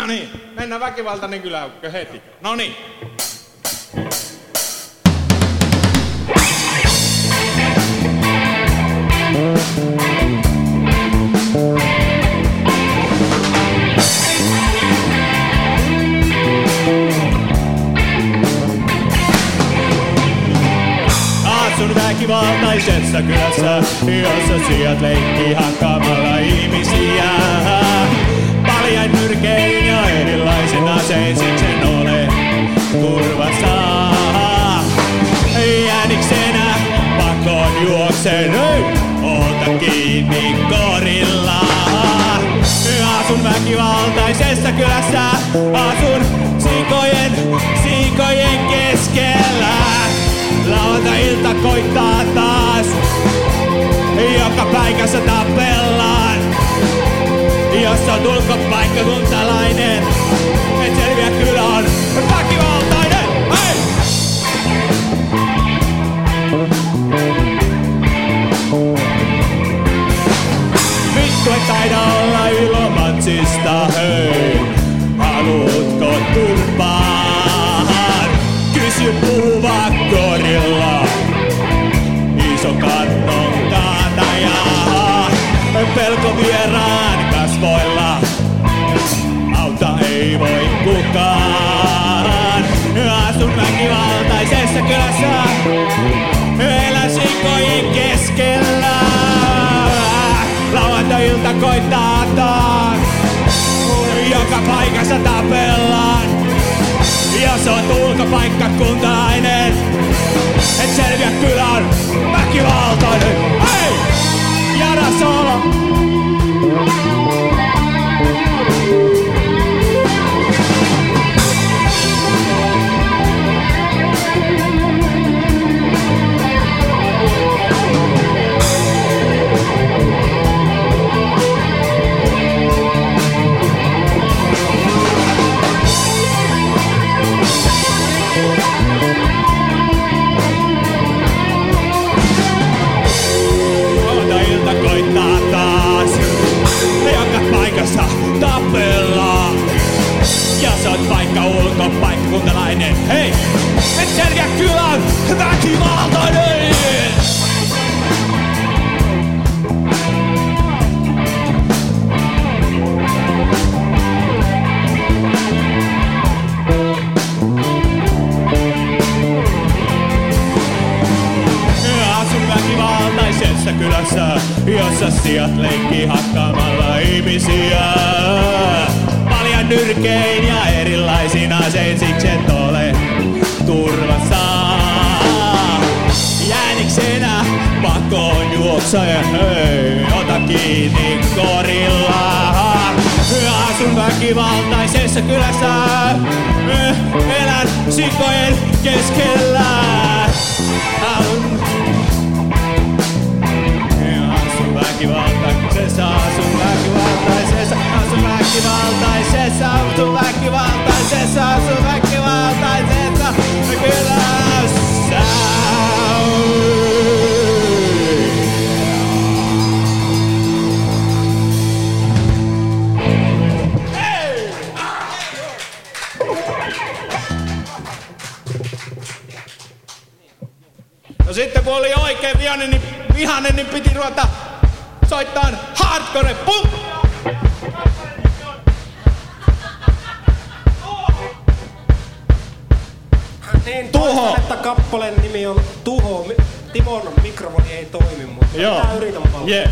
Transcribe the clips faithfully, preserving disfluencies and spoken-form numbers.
No niin, mennään väkivaltainen kyläykkö heti. No niin. Asun väkivaltaisessa kylässä, jossa sijat leikkii hakkaamalla ihmisiä. Paljain nyrkein ja erilaisin asein, sen ole turvassa. Jäniksenä pakoon juoksen, ota kiinni korilla. Asun väkivaltaisessa kylässä, asun siikojen, siikojen keskellä. Lauantai-ilta koittaa taas, joka paikassa tapellaan. Jos on ulkopaikkakuntalainen, et selviä kyllä on väkivaltainen. Hei! Vittu et taida olla Ilomantsista, hei. Haluutko turpaan? Kysy puhuva korilla. Iso kannon kaataja. Pelko vieraan kasvoilla. Auta ei voi kukaan. Asun väkivaltaisessa kylässä. Elän sikojen keskellä. Lauantai-ilta koittaa taas. Joka paikassa tapellaan. Jos oot ulkopaikkakuntalainen, et selviä kyllä on väkivaltainen. Hei! Jara Solo! Koittaa taas, joka paikassa tapellaan. Jos oot vaikka ulkopaikkakuntalainen, hei! Et selviä kyllä on väkivaltainen! Asun väkivaltaisessa kylässä, jossa sijat leikkii hakkaamalla ihmisiä. Paljan nyrkein ja erilaisin asein, siksi et ole turvassa. Jäniksenä pakoon juoksaja, hei, ota kiinni korilla. Asun väkivaltaisessa kylässä, elän sikojen keskellä. Väkivaltaisessa, asun väkivaltaisessa, asun väkivaltaisessa, asun väkivaltaisessa, asun väkivaltaisessa kylässä. No sitten kun oli oikein vihainen, niin, vihainen, niin piti ruveta soittaan hardcore punk! Niin, toistan, että kappaleen nimi on Tuho. Timon mikrofoni ei toimi, mutta joo. Minä yritän paljon. Yeah.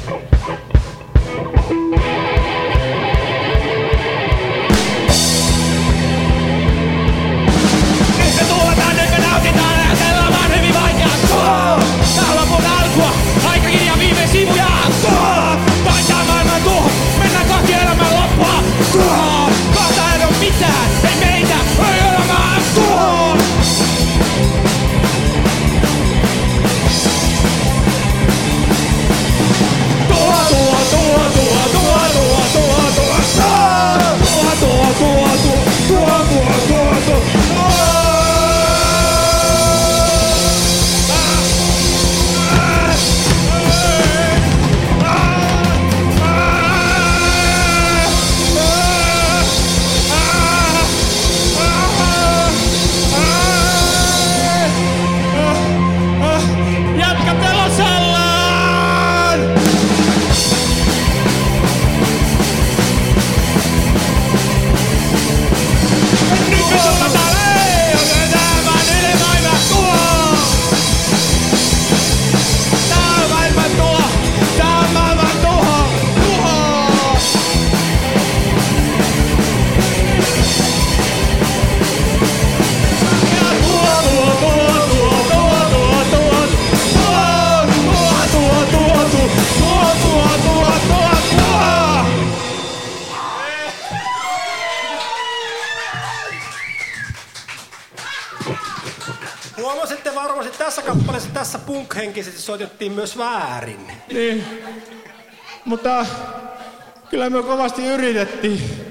Nyt me tuotaan, nyt me nautitaan, ajatellaan vaan hyvin vaikeaa. Tää on lopun alkua, aikakirjan viime sivuja. Taitaa maailman tuho, mennään kohti elämän loppua. Kohta ei oo mitään, ei meitä, ei elämää. Tuo, tuo, tuo, tuo, tuo, tuo, tuo. Huomasitte varmasti tässä kappaleessa, tässä punk-henkisesti soitettiin myös väärin. Niin. Mutta kyllä me kovasti yritettiin.